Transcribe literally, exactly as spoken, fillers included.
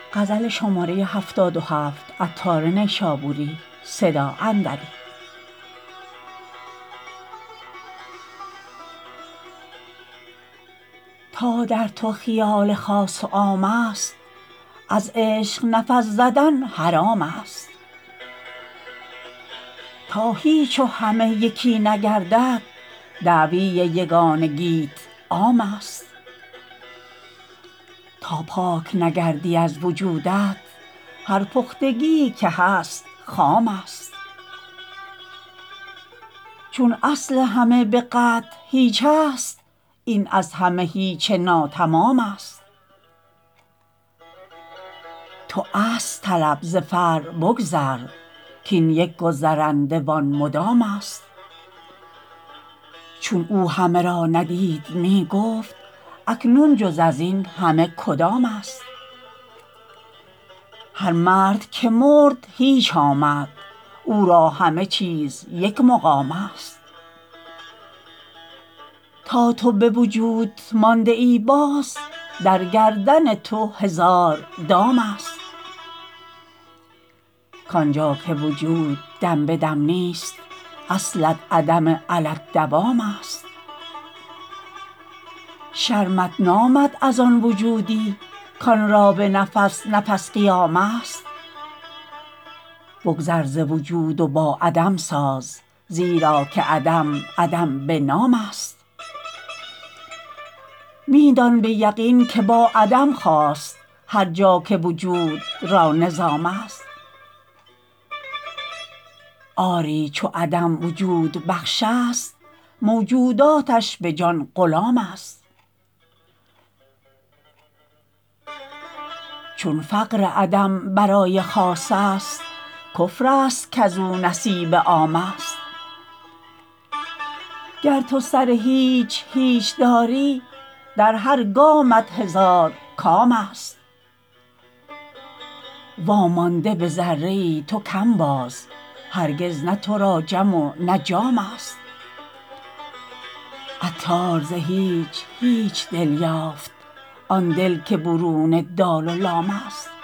تا در تو خیال خاص و عام است از عشق نفس زدن حرام است تا هیچ و همه یکی نگردد دعوی یگانگیت عام است تا پاک نگردی از وجودت هر پختگی که هست خام است چون اصل همه به قطع هیچ است این از همه هیچ ناتمام است تو اصل طلب ز فرع بگذر کاین یک گذرنده وان مدام است چون او همه را ندید می گفت اکنون جز ازین همه کدام است هر مرد که مرد هیچ آمد او را همه چیز یک مقام است تا تو به وجود مانده ای باز در گردن تو هزار دام است کانجا که وجود دم به دم نیست اصلت عدم علی الدوام است شرمت نامد از آن وجودی کان را به نفس نفس قیام است بگذر ز وجود و با عدم ساز زیرا که عدم عدم به نام است می دان به یقین که با عدم خاست هر جا که وجود را نظام است آری چو عدم وجود بخش است موجوداتش به جان غلام است چون فقر عدم برای خاص است کفر است کزو نصیب عام است گر تو سر هیچ هیچ داری در هر گامت هزار کام است وامانده به ذره ای تو کم باز هرگز نه تو را جم و نه جام است عطار ز هیچ هیچ دل یافت آن دل که برون دال و لام است